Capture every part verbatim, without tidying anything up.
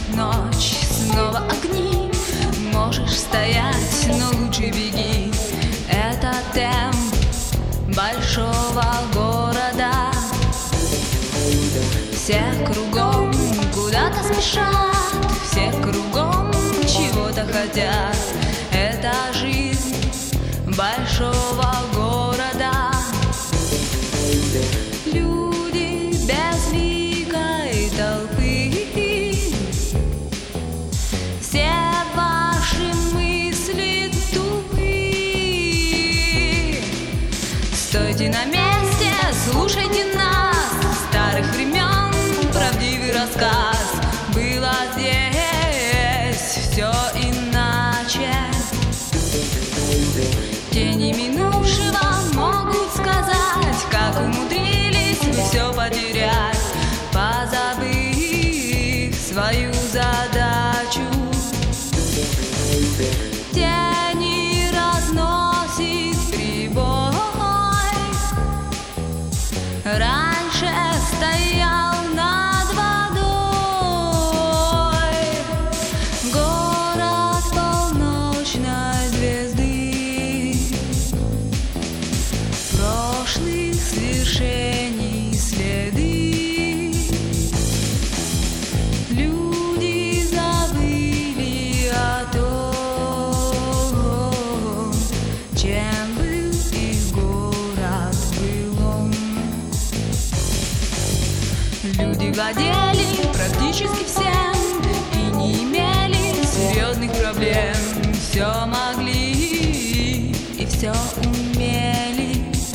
ночь, снова огни. Можешь стоять, но лучше беги. Это темп большого города. Все кругом куда-то спешат, все кругом чего-то хотят. Это жизнь большого города. Люди безликой толпы, все ваши мысли тупы. Стойте на месте, слушайте нас. Старых времен правдивый рассказ. Было здесь все иначе. Тени минувшего могут сказать, как умудрились все потерять, позабыв свою задачу. Тени разносит прибой. Раньше стоял над водой город полночной звезды, прошлых свершений следы. Люди забыли о том, чем был их город былом. Люди владели практически всем и не имели серьезных проблем. Все могли и все умели.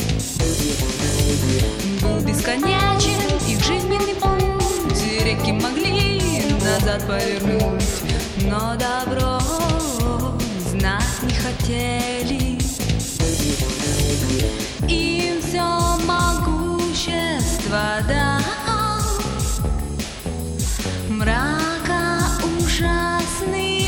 Был бесконечен их жизненный путь. Реки могли назад повернуть, но добро знать не хотели. Им все могущество дал мрака ужасный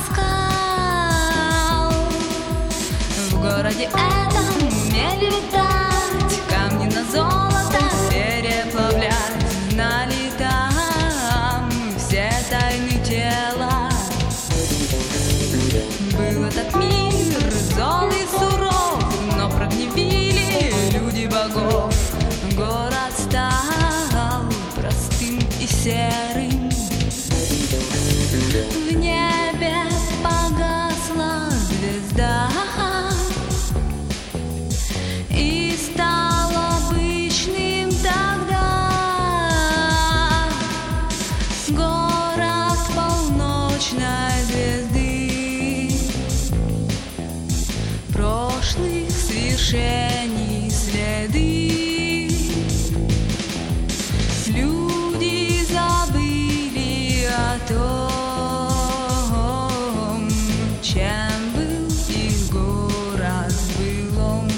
оскал. В городе этом умели летать, камни на золото переплавлять. Знали там все тайны тела. Был этот мир зол и суров, но прогневили люди богов. Город стал простым и серым. В небе погасла звезда и стал обычным тогда город полночной звезды, прошлых свершений следы. Люди забыли о том, чем был их город былом,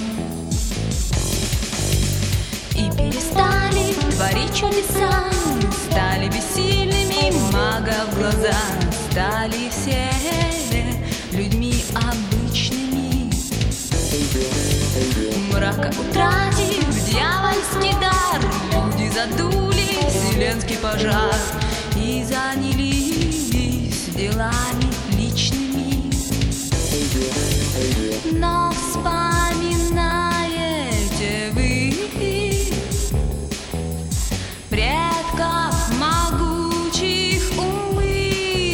и перестали творить чудеса. Стали бессильными мага в глаза. Стали все людьми обычными. Мрака утратив дьявольский дар, люди задули вселенский пожар и занялись делами личными. Но вспоминаете вы предков могучих умы.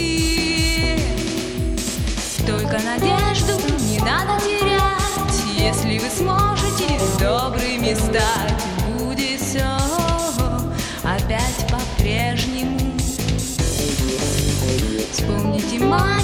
Только надежду не надо терять. Если вы сможете добрыми стать, будет все опять по-прежнему. Вспомните мать.